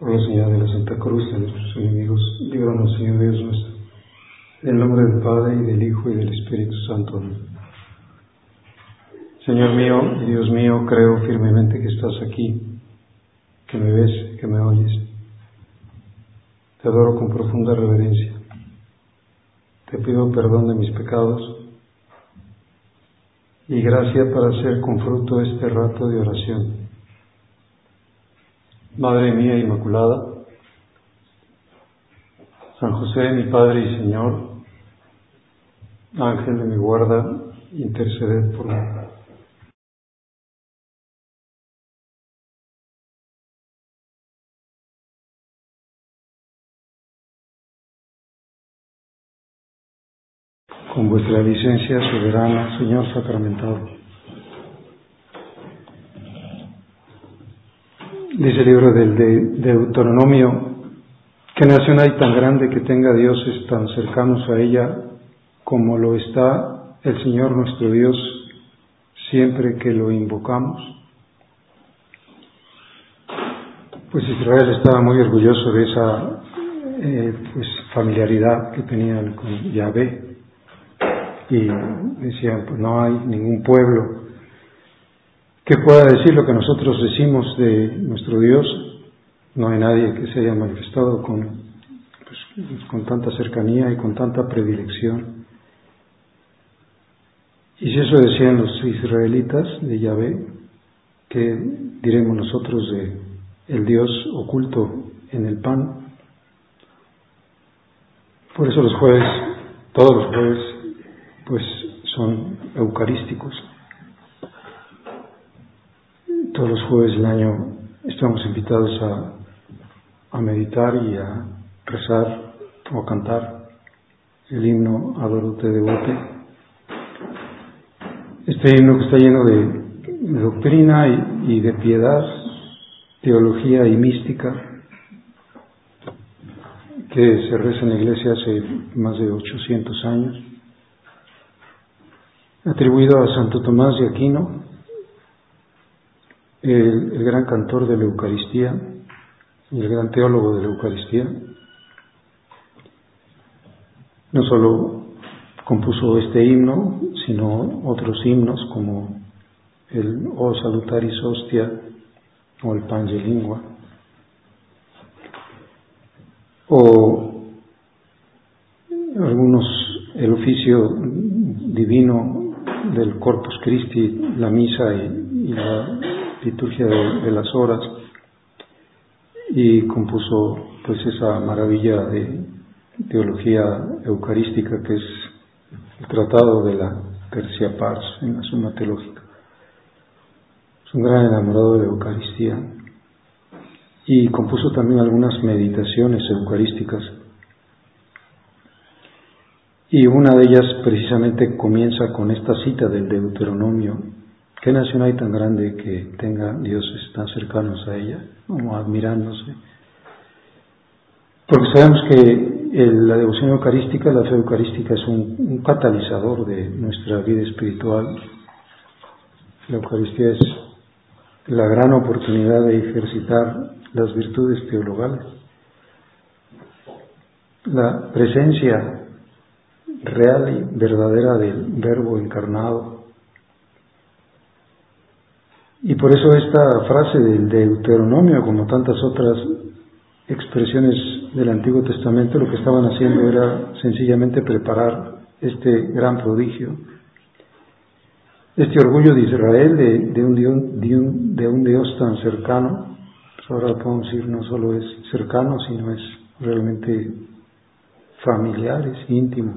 Por la señal de la Santa Cruz de nuestros enemigos, líbranos, Señor Dios nuestro. En el nombre del Padre, y del Hijo, y del Espíritu Santo. Amén. Señor mío y Dios mío, creo firmemente que estás aquí, que me ves, que me oyes. Te adoro con profunda reverencia. Te pido perdón de mis pecados y gracia para hacer con fruto este rato de oración. Madre mía Inmaculada, San José, mi Padre y Señor, Ángel de mi guarda, interceded por mí. Con vuestra licencia soberana, Señor sacramentado. Dice el libro del Deuteronomio: ¿qué nación hay tan grande que tenga dioses tan cercanos a ella como lo está el Señor nuestro Dios siempre que lo invocamos? Pues Israel estaba muy orgulloso de esa familiaridad que tenían con Yahvé, y decían, pues no hay ningún pueblo que pueda decir lo que nosotros decimos de nuestro Dios. No hay nadie que se haya manifestado con tanta cercanía y con tanta predilección. Y si eso decían los israelitas de Yahvé, ¿qué diremos nosotros de el Dios oculto en el pan? Por eso los jueves, todos los jueves, pues son eucarísticos. Todos los jueves del año estamos invitados a meditar y a rezar o a cantar el himno Adoro te devote. Este himno que está lleno de doctrina y de piedad, teología y mística, que se reza en la Iglesia hace más de 800 años, atribuido a Santo Tomás de Aquino, el gran cantor de la Eucaristía y el gran teólogo de la Eucaristía. No solo compuso este himno, sino otros himnos como el O Salutaris Hostia o el Pange Lingua, o algunos, el oficio divino del Corpus Christi, la misa y la liturgia de las horas, y compuso pues esa maravilla de teología eucarística que es el Tratado de la Tercia Pars en la Suma Teológica. Es un gran enamorado de la Eucaristía y compuso también algunas meditaciones eucarísticas, y una de ellas precisamente comienza con esta cita del Deuteronomio: ¿qué nación hay tan grande que tenga dioses tan cercanos a ella, como admirándose? Porque sabemos que la devoción eucarística, la fe eucarística, es un catalizador de nuestra vida espiritual. La Eucaristía es la gran oportunidad de ejercitar las virtudes teologales. La presencia real y verdadera del Verbo encarnado. Y por eso esta frase del Deuteronomio, como tantas otras expresiones del Antiguo Testamento, lo que estaban haciendo era sencillamente preparar este gran prodigio, este orgullo de Israel de un Dios tan cercano. Pues ahora podemos decir, no solo es cercano, sino es realmente familiar, es íntimo.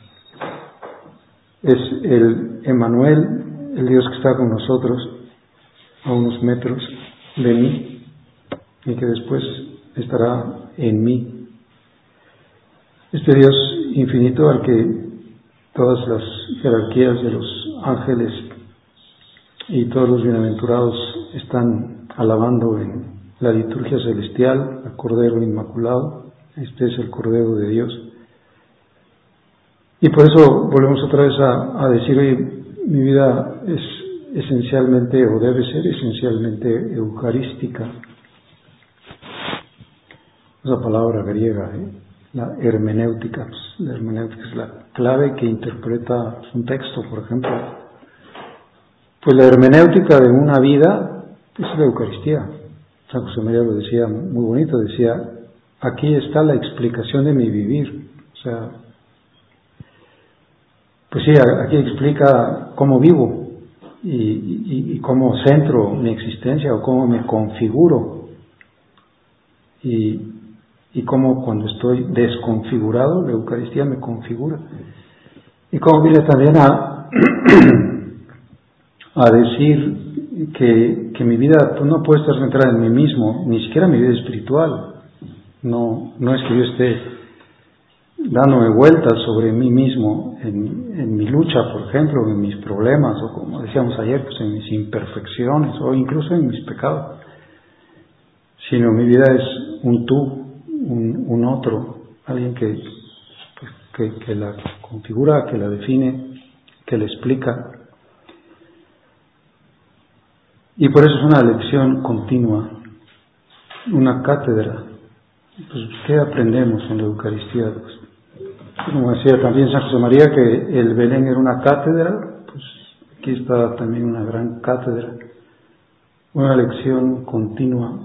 Es el Emmanuel, el Dios que está con nosotros a unos metros de mí y que después estará en mí. Este Dios infinito al que todas las jerarquías de los ángeles y todos los bienaventurados están alabando en la liturgia celestial, al Cordero Inmaculado. Este es el Cordero de Dios. Y por eso volvemos otra vez a decir, oye, mi vida es esencialmente, o debe ser esencialmente eucarística. esa palabra griega, la hermenéutica. Pues, la hermenéutica es la clave que interpreta un texto, por ejemplo. Pues la hermenéutica de una vida es la Eucaristía. San José María lo decía muy bonito, decía, aquí está la explicación de mi vivir. O sea, pues sí, aquí explica cómo vivo y cómo centro mi existencia o cómo me configuro y cómo cuando estoy desconfigurado la Eucaristía me configura y cómo viene también a decir que mi vida pues, no puede estar centrada en mí mismo, ni siquiera mi vida espiritual. No es que yo esté dándome vueltas sobre mí mismo en mi lucha, por ejemplo, en mis problemas, o como decíamos ayer, pues en mis imperfecciones, o incluso en mis pecados, sino mi vida es un tú, un otro, alguien que la configura, que la define, que la explica. Y por eso es una lección continua, una cátedra. Pues, ¿qué aprendemos en la Eucaristía? Pues, como decía también San José María, que el Belén era una cátedra, pues aquí está también una gran cátedra, una lección continua.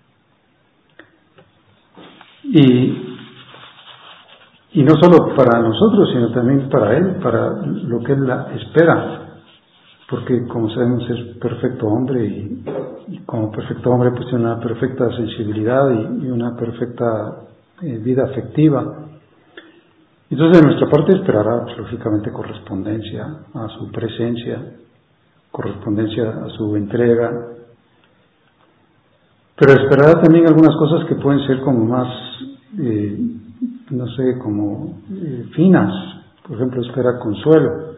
Y no solo para nosotros, sino también para Él, para lo que Él espera. Porque como sabemos es perfecto hombre y como perfecto hombre pues tiene una perfecta sensibilidad y una perfecta vida afectiva. Entonces de nuestra parte esperará pues, lógicamente correspondencia a su presencia, correspondencia a su entrega, pero esperará también algunas cosas que pueden ser como más, no sé, como finas. Por ejemplo, espera consuelo.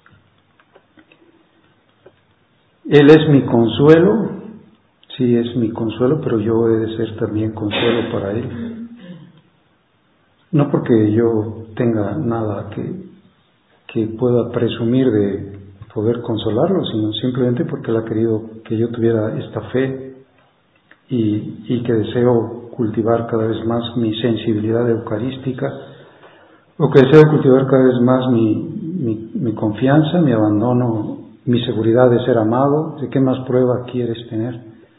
Él es mi consuelo, sí es mi consuelo, pero yo he de ser también consuelo para Él. No porque yo tenga nada que pueda presumir de poder consolarlo, sino simplemente porque Él ha querido que yo tuviera esta fe y que deseo cultivar cada vez más mi sensibilidad eucarística, o que deseo cultivar cada vez más mi confianza, mi abandono, mi seguridad de ser amado. ¿De qué más prueba quieres tener?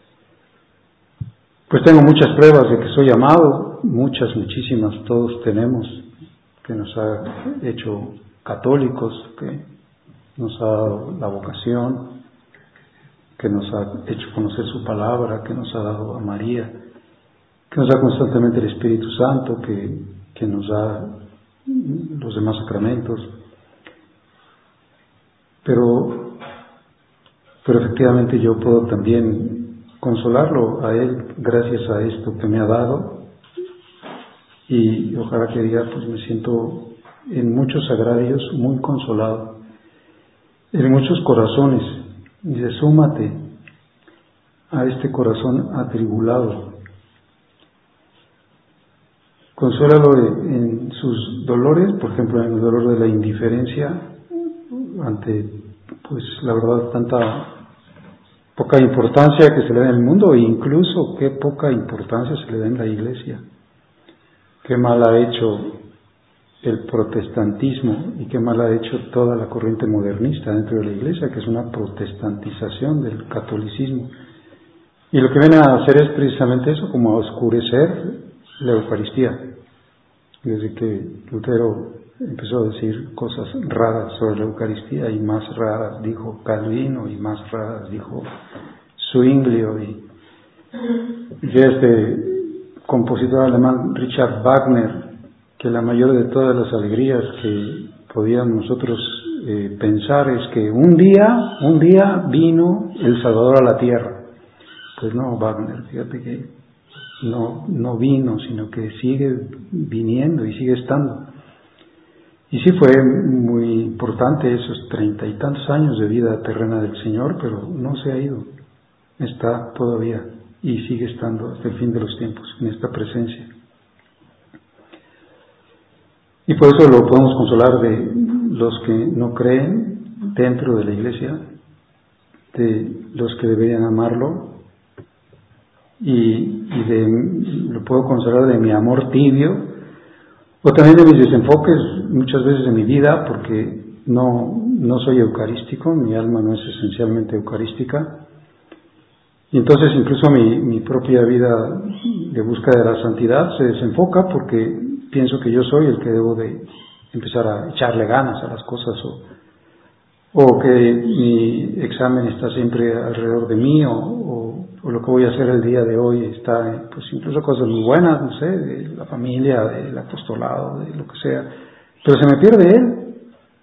Pues tengo muchas pruebas de que soy amado, muchísimas, todos tenemos, que nos ha hecho católicos, que nos ha dado la vocación, que nos ha hecho conocer su palabra, que nos ha dado a María, que nos da constantemente el Espíritu Santo, que nos da los demás sacramentos. Pero efectivamente yo puedo también consolarlo a Él gracias a esto que me ha dado, y ojalá que diga, pues me siento en muchos sagrarios muy consolado, en muchos corazones. Dice, súmate a este corazón atribulado, consuélalo en sus dolores, por ejemplo en el dolor de la indiferencia ante, pues la verdad, tanta poca importancia que se le da en el mundo, e incluso qué poca importancia se le da en la Iglesia. Qué mal ha hecho el protestantismo y qué mal ha hecho toda la corriente modernista dentro de la Iglesia, que es una protestantización del catolicismo. Y lo que viene a hacer es precisamente eso, como a oscurecer la Eucaristía. Desde que Lutero empezó a decir cosas raras sobre la Eucaristía, y más raras dijo Calvino, y más raras dijo Zwinglio, y este compositor alemán Richard Wagner, que la mayor de todas las alegrías que podíamos nosotros pensar es que un día vino el Salvador a la tierra. Pues no, Wagner, fíjate que no vino, sino que sigue viniendo y sigue estando. Y sí fue muy importante esos 30 y tantos años de vida terrena del Señor, pero no se ha ido, está todavía y sigue estando hasta el fin de los tiempos en esta presencia. Y por eso lo podemos consolar de los que no creen dentro de la Iglesia, de los que deberían amarlo, lo puedo considerar de mi amor tibio, o también de mis desenfoques muchas veces de mi vida, porque no soy eucarístico, mi alma no es esencialmente eucarística, y entonces incluso mi propia vida de búsqueda de la santidad se desenfoca porque pienso que yo soy el que debo de empezar a echarle ganas a las cosas, o que mi examen está siempre alrededor de mí, o lo que voy a hacer el día de hoy está, pues incluso cosas muy buenas, no sé, de la familia, del apostolado, de lo que sea, pero se me pierde él,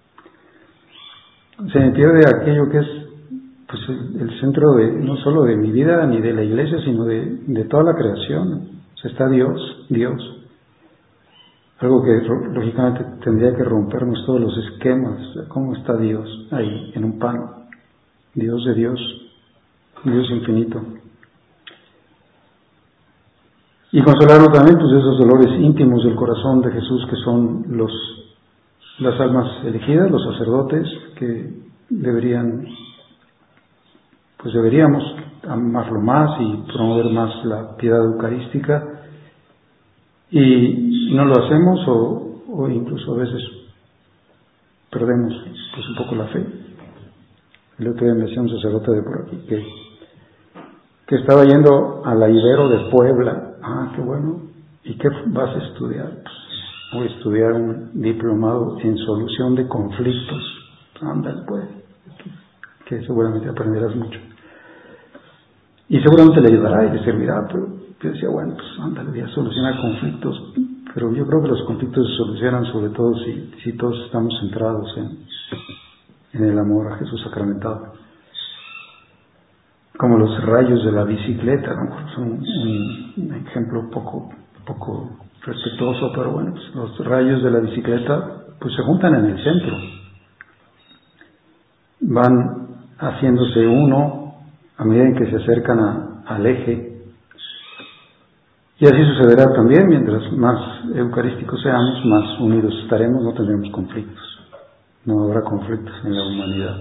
se me pierde aquello que es pues el centro no solo de mi vida ni de la iglesia, sino de toda la creación. O sea, está Dios. Algo que lógicamente tendría que rompernos todos los esquemas. ¿Cómo está Dios ahí en un pan? Dios de Dios, Dios infinito. Y consolarnos también pues esos dolores íntimos del corazón de Jesús, que son las almas elegidas, los sacerdotes, que deberíamos amarlo más y promover más la piedad eucarística, y no lo hacemos, o incluso a veces perdemos pues un poco la fe. El otro día me decía un sacerdote de por aquí que estaba yendo a la Ibero de Puebla. Ah, qué bueno. ¿Y qué vas a estudiar? Pues voy a estudiar un diplomado en solución de conflictos. Ándale, pues, que seguramente aprenderás mucho. Y seguramente le ayudará y le servirá, pero yo decía, bueno, pues ándale, voy a solucionar conflictos, pero yo creo que los conflictos se solucionan sobre todo si todos estamos centrados en el amor a Jesús sacramentado. Como los rayos de la bicicleta, ¿no? Son un ejemplo poco respetuoso, pero bueno, pues los rayos de la bicicleta pues se juntan en el centro, van haciéndose uno a medida en que se acercan al eje, y así sucederá también. Mientras más eucarísticos seamos, más unidos estaremos, no tendremos conflictos, no habrá conflictos en la humanidad.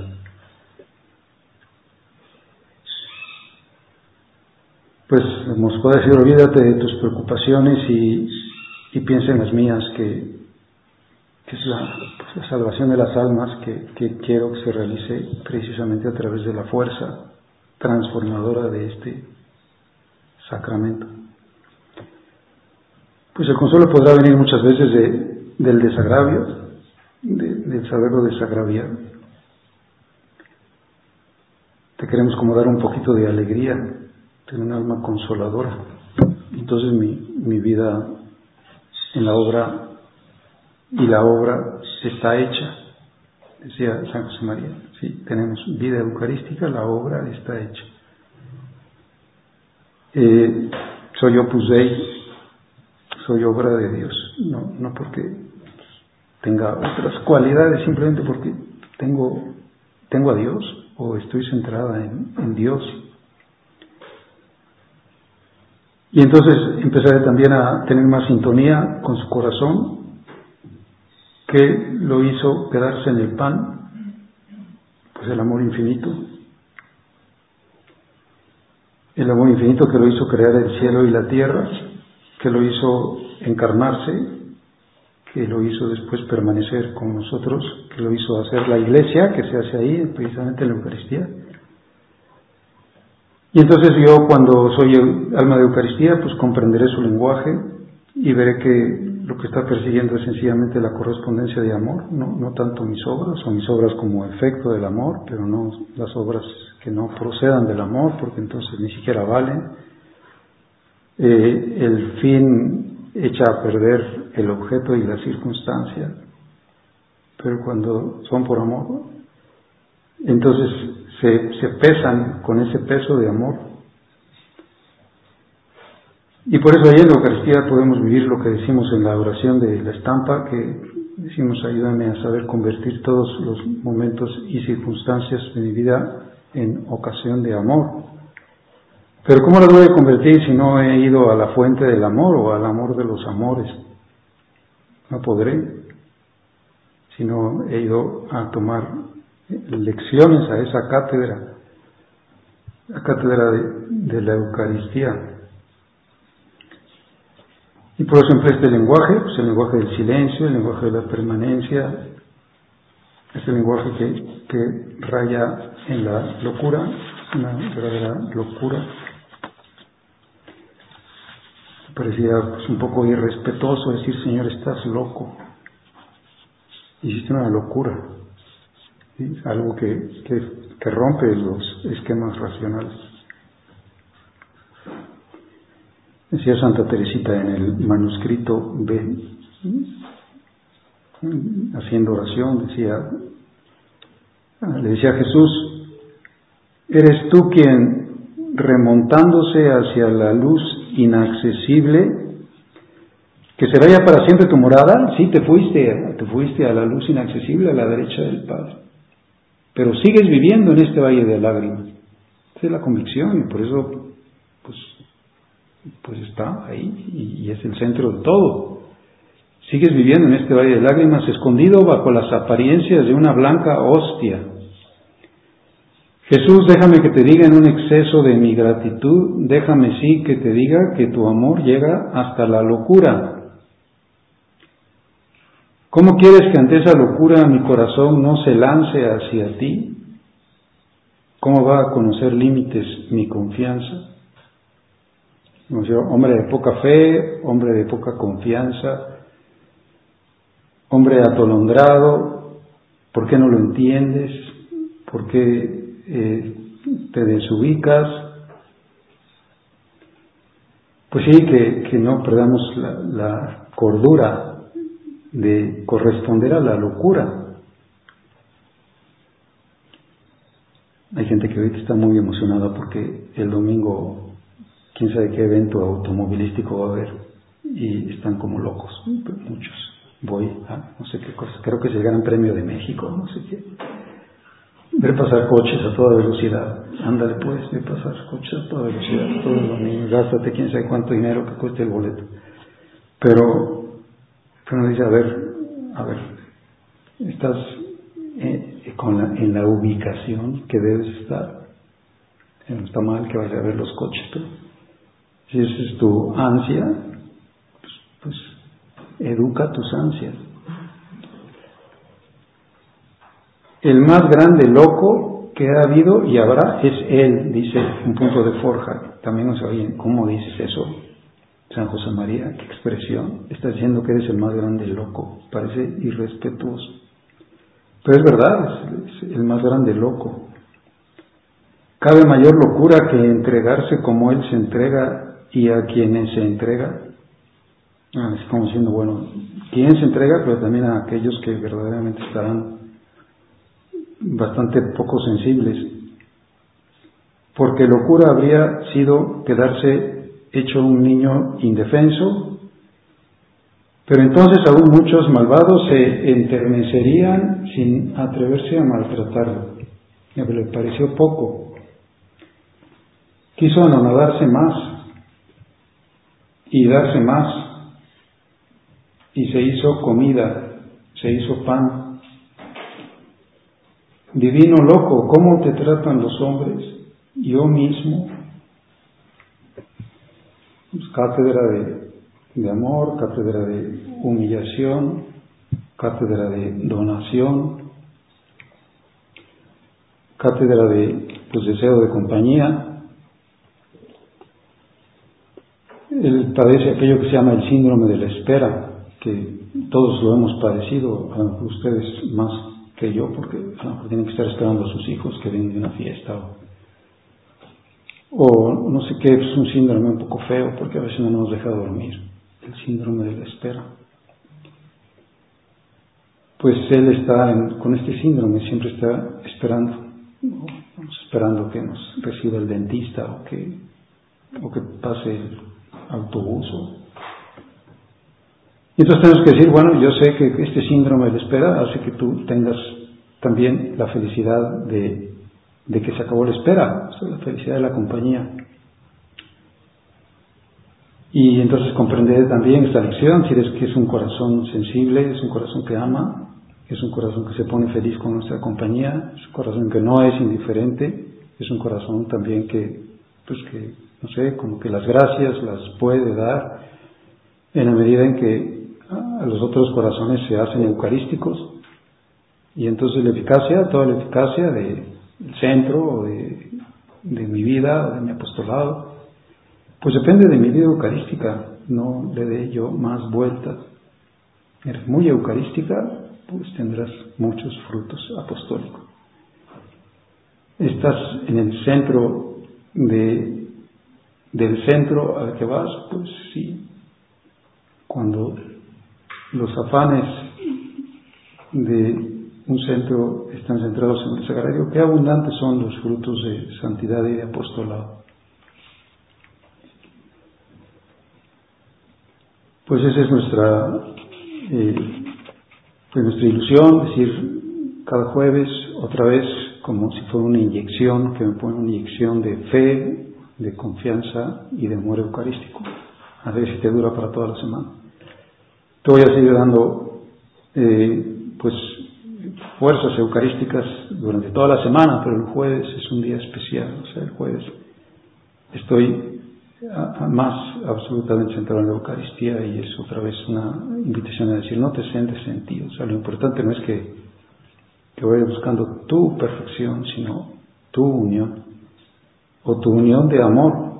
Pues nos puede decir, olvídate de tus preocupaciones y piensa en las mías, que es la salvación de las almas que quiero que se realice precisamente a través de la fuerza transformadora de este sacramento. Pues el consuelo podrá venir muchas veces del desagravio, del saberlo desagraviar. Te queremos como dar un poquito de alegría, tener un alma consoladora. Entonces mi vida en la obra, y la obra está hecha, decía San José María. Sí, tenemos vida eucarística, la obra está hecha. Soy Opus Dei, soy obra de Dios, no porque tenga otras cualidades, simplemente porque tengo a Dios, o estoy centrada en Dios. Y entonces empezaré también a tener más sintonía con su corazón, que lo hizo quedarse en el pan, pues el amor infinito. El amor infinito que lo hizo crear el cielo y la tierra, que lo hizo encarnarse, que lo hizo después permanecer con nosotros, que lo hizo hacer la iglesia, que se hace ahí, precisamente en la Eucaristía. Y entonces yo, cuando soy alma de Eucaristía, pues comprenderé su lenguaje y veré que lo que está persiguiendo es sencillamente la correspondencia de amor, no tanto mis obras como efecto del amor, pero no las obras que no procedan del amor, porque entonces ni siquiera valen. El fin echa a perder el objeto y la circunstancia, pero cuando son por amor, entonces se pesan con ese peso de amor. Y por eso ahí en la Eucaristía podemos vivir lo que decimos en la oración de la estampa, que decimos: ayúdame a saber convertir todos los momentos y circunstancias de mi vida en ocasión de amor. Pero ¿cómo las voy a convertir si no he ido a la fuente del amor o al amor de los amores? No podré, si no he ido a tomar lecciones a esa cátedra, la cátedra de la Eucaristía. por eso emplea este lenguaje, pues el lenguaje del silencio, el lenguaje de la permanencia, este lenguaje que raya en la locura, una verdadera locura. Parecía pues un poco irrespetuoso decir, Señor, estás loco. Hiciste una locura, ¿sí? Algo que rompe los esquemas racionales. Decía Santa Teresita en el manuscrito B, haciendo oración, le decía a Jesús, ¿eres tú quien, remontándose hacia la luz inaccesible, que será ya para siempre tu morada? Sí, te fuiste a la luz inaccesible, a la derecha del Padre, pero sigues viviendo en este valle de lágrimas. Esa es la convicción, y por eso pues está ahí, y es el centro de todo. Sigues viviendo en este valle de lágrimas, escondido bajo las apariencias de una blanca hostia. Jesús, déjame que te diga en un exceso de mi gratitud, déjame sí que te diga que tu amor llega hasta la locura. ¿Cómo quieres que ante esa locura mi corazón no se lance hacia ti? ¿Cómo va a conocer límites mi confianza? Hombre de poca fe, hombre de poca confianza, hombre atolondrado, ¿por qué no lo entiendes? ¿Por qué te desubicas? Pues sí, que no perdamos la cordura de corresponder a la locura. Hay gente que ahorita está muy emocionada porque el domingo quién sabe qué evento automovilístico va a haber y están como locos, muchos. Voy a no sé qué cosa, creo que es el Gran Premio de México, no sé qué. Ver pasar coches a toda velocidad, ándale pues, ver pasar coches a toda velocidad, todos los niños, gástate quién sabe cuánto dinero que cueste el boleto. Pero uno dice, a ver, estás en la ubicación que debes estar. No está mal que vayas a ver los coches, pero si esa es tu ansia, pues educa tus ansias. El más grande loco que ha habido y habrá es Él, dice un punto de Forja. También nos oyen, ¿cómo dices eso? San José María, qué expresión. Estás diciendo que eres el más grande loco. Parece irrespetuoso. Pero es verdad, es el más grande loco. ¿Cabe mayor locura que entregarse como Él se entrega y a quienes se entrega? Es como diciendo, bueno, ¿quién se entrega? Pero también a aquellos que verdaderamente estarán bastante poco sensibles. Porque locura habría sido quedarse hecho un niño indefenso, pero entonces aún muchos malvados se enternecerían sin atreverse a maltratarlo. Le pareció poco. Quiso anonadarse más y darse más, y se hizo comida, se hizo pan. Divino loco, ¿cómo te tratan los hombres? Yo mismo. Pues, cátedra de amor, cátedra de humillación, cátedra de donación, cátedra de deseo de compañía. Él padece aquello que se llama el síndrome de la espera, que todos lo hemos padecido, a lo mejor ustedes más que yo, porque a lo mejor tienen que estar esperando a sus hijos que vienen de una fiesta o no sé qué, es un síndrome un poco feo porque a veces no nos deja dormir, el síndrome de la espera. Pues él está con este síndrome, siempre está esperando, ¿no? Esperando que nos reciba el dentista o que pase el autobús. Y entonces tenemos que decir, bueno, yo sé que este síndrome de la espera hace que tú tengas también la felicidad de que se acabó la espera, o sea, la felicidad de la compañía. Y entonces comprender también esta lección, si eres que es un corazón sensible, es un corazón que ama, es un corazón que se pone feliz con nuestra compañía, es un corazón que no es indiferente, es un corazón también que no sé, como que las gracias las puede dar en la medida en que los otros corazones se hacen eucarísticos, y entonces toda la eficacia del centro o de mi vida o de mi apostolado, pues depende de mi vida eucarística. No le dé yo más vueltas. Eres muy eucarística, pues tendrás muchos frutos apostólicos. Estás en el centro del centro al que vas, pues sí. Cuando los afanes de un centro están centrados en el sagrario, qué abundantes son los frutos de santidad y de apostolado. Pues esa es nuestra ilusión, decir cada jueves otra vez como si fuera una inyección, que me pone una inyección de fe, de confianza y de amor eucarístico. A ver si te dura para toda la semana. Te voy a seguir dando pues fuerzas eucarísticas durante toda la semana, pero el jueves es un día especial. O sea, el jueves estoy más absolutamente centrado en la Eucaristía, y es otra vez una invitación a decir, no te sientes sentido. O sea, lo importante no es que vayas buscando tu perfección, sino tu unión, o tu unión de amor.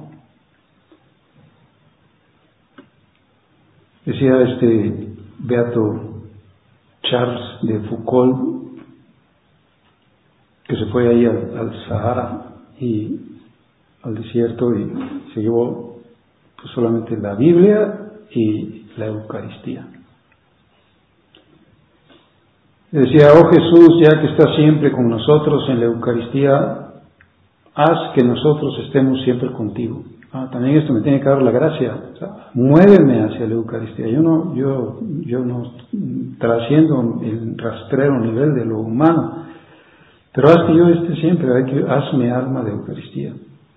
Decía beato Charles de Foucault, que se fue ahí al Sahara y al desierto, y se llevó pues solamente la Biblia y la Eucaristía. Decía, oh Jesús, ya que estás siempre con nosotros en la Eucaristía, haz que nosotros estemos siempre contigo. También esto me tiene que dar la gracia. O sea, muéveme hacia la Eucaristía. Yo no trasciendo el rastrero nivel de lo humano, pero haz que yo esté siempre. Hazme alma de Eucaristía.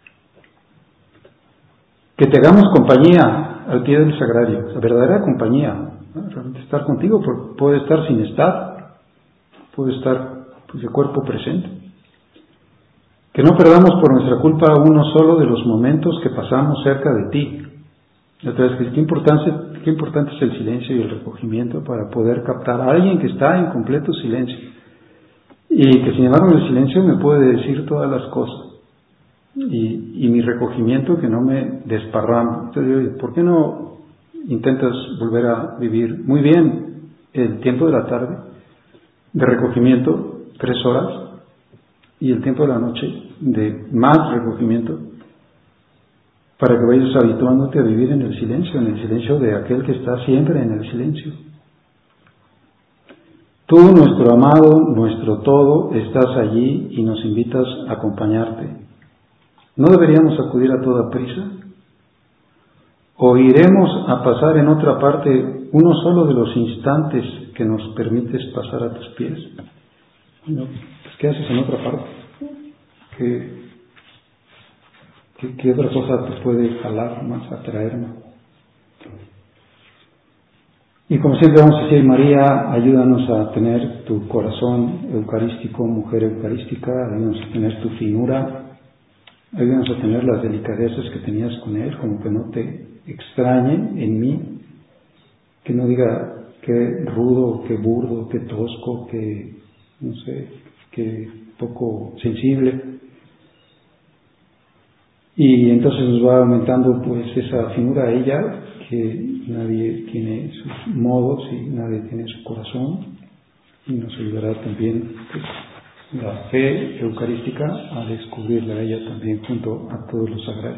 Que te hagamos compañía al pie del sagrario, la verdadera compañía, ¿no? Realmente estar contigo, porque puede estar sin estar, puede estar pues, de cuerpo presente. Que no perdamos por nuestra culpa uno solo de los momentos que pasamos cerca de ti. Otra vez, qué importante es el silencio y el recogimiento para poder captar a alguien que está en completo silencio, y que sin embargo en el silencio me puede decir todas las cosas. Y mi recogimiento que no me desparrama. Entonces digo, ¿por qué no intentas volver a vivir muy bien el tiempo de la tarde de recogimiento, 3 horas, y el tiempo de la noche de más recogimiento, para que vayas habituándote a vivir en el silencio de aquel que está siempre en el silencio? Tú, nuestro amado, nuestro todo, estás allí y nos invitas a acompañarte. ¿No deberíamos acudir a toda prisa? ¿O iremos a pasar en otra parte uno solo de los instantes que nos permites pasar a tus pies? Bueno, pues, ¿qué haces en otra parte? ¿Qué otra cosa te puede jalar más, atraer más? Y como siempre vamos a decir, María, ayúdanos a tener tu corazón eucarístico, mujer eucarística, ayúdanos a tener tu finura, ayúdanos a tener las delicadezas que tenías con él, como que no te extrañe en mí, que no diga qué rudo, qué burdo, qué tosco, qué, no sé, qué poco sensible. Y entonces nos va aumentando pues esa finura a ella, que nadie tiene sus modos y nadie tiene su corazón, y nos ayudará también pues, la fe eucarística a descubrirla a ella también junto a todos los sagrados.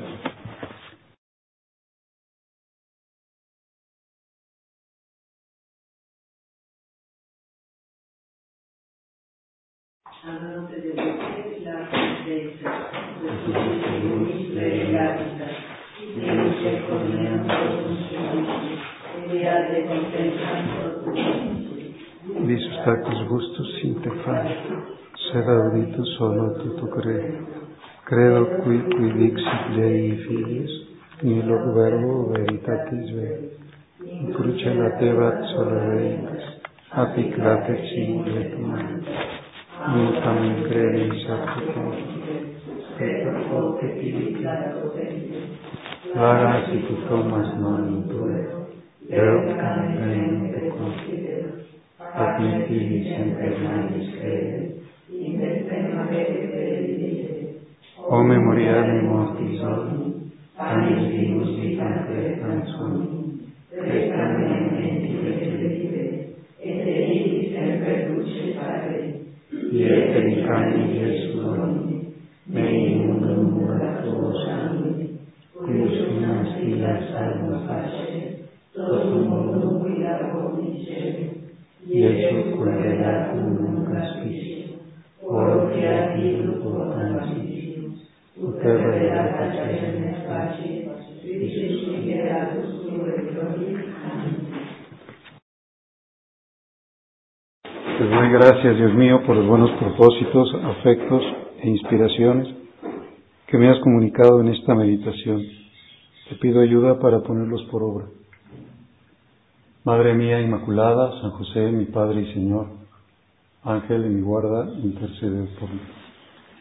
Visus tacus gustus sinte fai, sed auditus solo tuto credo qui dixit Dei Filius, nihil verbo veritatis ve, cruce latebat solereis, apic latexi vetum, mutam credis aplicum, et forte tibica, lara sic Thomas non intue, Admittimi sempre male scede, in eterna vede benedicere. O memoriale mortis omni, panis vimus vitante canzoni, restam in mentire credite, et eius sempre dulce pare, iete in cani Iesu Domini, mei mundum mura tuo sangue, cuius finas illa salvo face, totum mundum quia omnisce, Iesu quadratum non caspicio, oro creativum tuo transitio, ut revelata cene facie, Iisus liberatus tuo et gloria. Amén. Te doy gracias, Dios mío, por los buenos propósitos, afectos e inspiraciones que me has comunicado en esta meditación. Te pido ayuda para ponerlos por obra. Madre mía Inmaculada, San José, mi Padre y Señor, Ángel de mi guarda, intercede por mí.